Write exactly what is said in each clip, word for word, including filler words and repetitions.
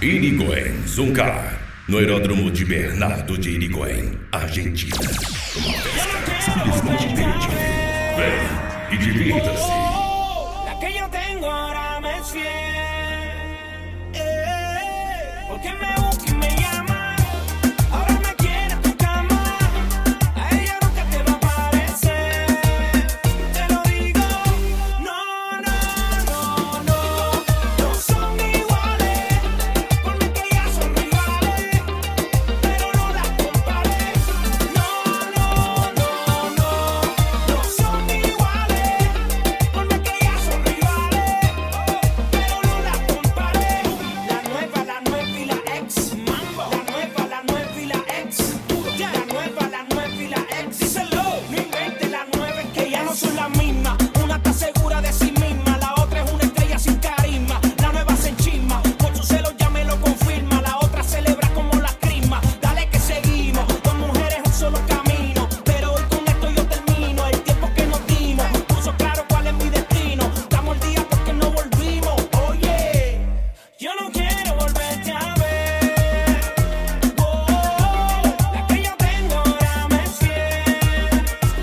Irigoyen Zuncar, no aeródromo de Bernardo de Irigoyen, Argentina. Uma festa simplesmente imperdível. Vem e divirta-se. La que yo tengo ahora me es fiel. Eh, porque me busca y me llama. Ahora me quiere en tu cama. A ella nunca te va a parecer. Te lo digo. No, no, no, no. No son iguales. Por mí que ellas son rivales. Pero no las compares. No, no, no, no. No son iguales. Por mí que ellas son rivales. Pero no las compares. La nueva, la nueva y la ex. Mambo. La nueva, la nueva y la ex. La nueva, la nueva y la ex. Díselo. No inventes la nueva, es que ya no son las mismas. Una está segura de sí misma, la otra es una estrella sin carisma. La nueva se enchisma, por su celo ya me lo confirma. La otra celebra como la crisma. Dale que seguimos, dos mujeres un solo camino. Pero hoy con esto yo termino. El tiempo que nos dimos puso claro cuál es mi destino. Estamos al día porque no volvimos. Oye, yo no quiero volverte a ver. Oh, la que yo tengo ahora me es fiel.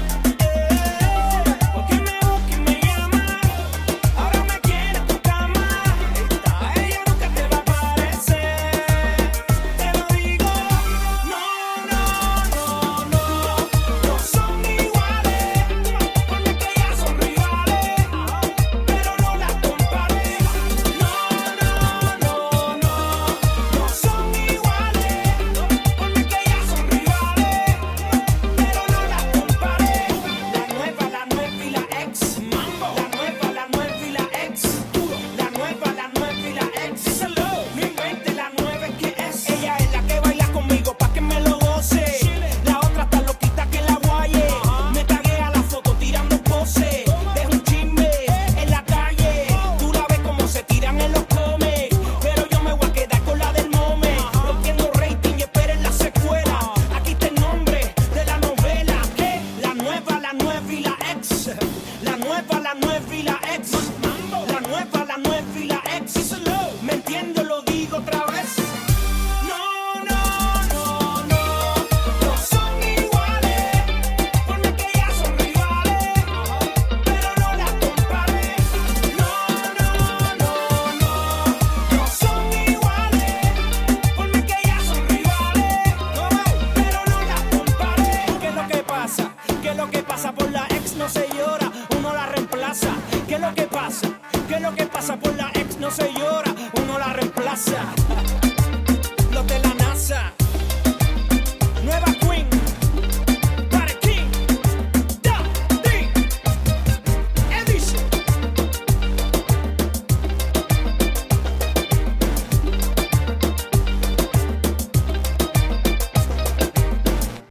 Eh, porque me busca y me llama. Ahora me quiere en tu cama. A ella nunca te va a parecer. Te lo digo. No, no, no, no. No son iguales. Por mí que ellas son rivales. Pero no las compares. No, no, no, no. No son iguales. Por mí que ellas son rivales. Pero no las compares. La nueva, la nueva y la ex. Mambo. La nueva, la nueva y la ex. La nueva, la nueva y la ex. Díselo. No inventes la nueva, es que es. Ella es la que baila conmigo pa' que me lo goce. La otra está loquita que la guaye. Me taguea la foto tirando pose. Deja un chisme en la calle. Tú la ves como se tiran en los comes. Pero yo me voy a quedar con la del mome. Rompiendo rating y esperen la secuela. Aquí está el nombre de la novela. ¿Qué? La nueva, la nueva y la ex. La nueva, la nueva y la ex. La nueva, la nueva y la ex. Díselo. Me entiendo, lo digo otra vez. No, no, no, no. No son iguales. Por mí que ellas son rivales. Pero no las compares. No, no, no, no. No son iguales. Por mí que ellas son rivales. Pero no las compares. ¿Qué es lo que pasa? ¿Qué es lo que pasa? Por la ex no se llora, uno la reemplaza. ¿Qué es lo que pasa? ¿Qué es lo que pasa? Por la ex no se llora.